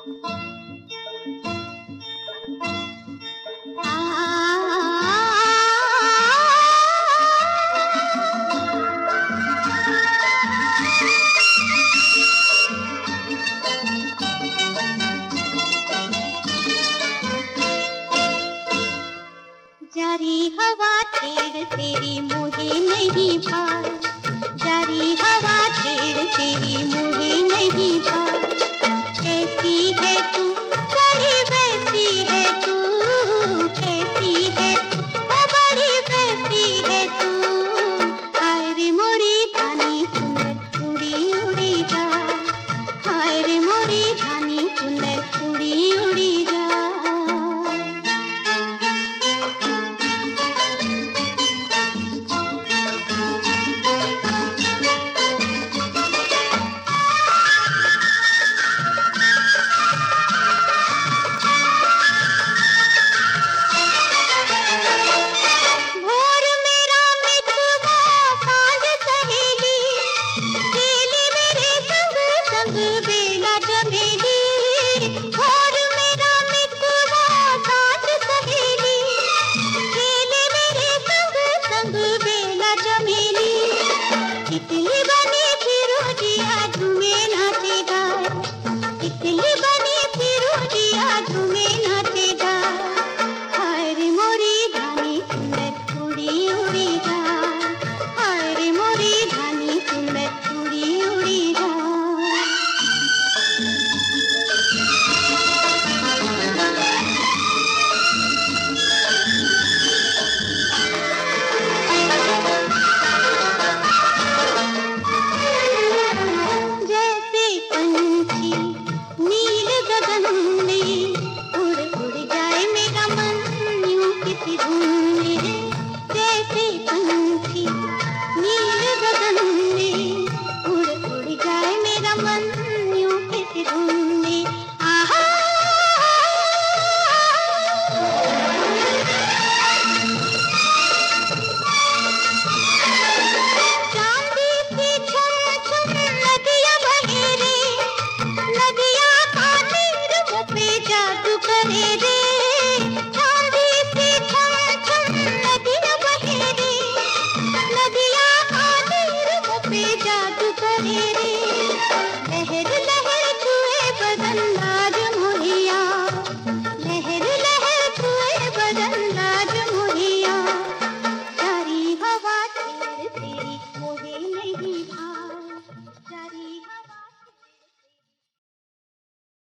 जारी हवा छेड़ तेरी मुझे नहीं भार, जारी हवा छेड़ तेरी मुझे नहीं भार। कैसी है तू बड़ी वैसी है तू, कैसी है वो बड़ी वैसी है तू। हाय रे मोरी धानी सुंदर उड़ी उड़ी जा, हाय रे मोरी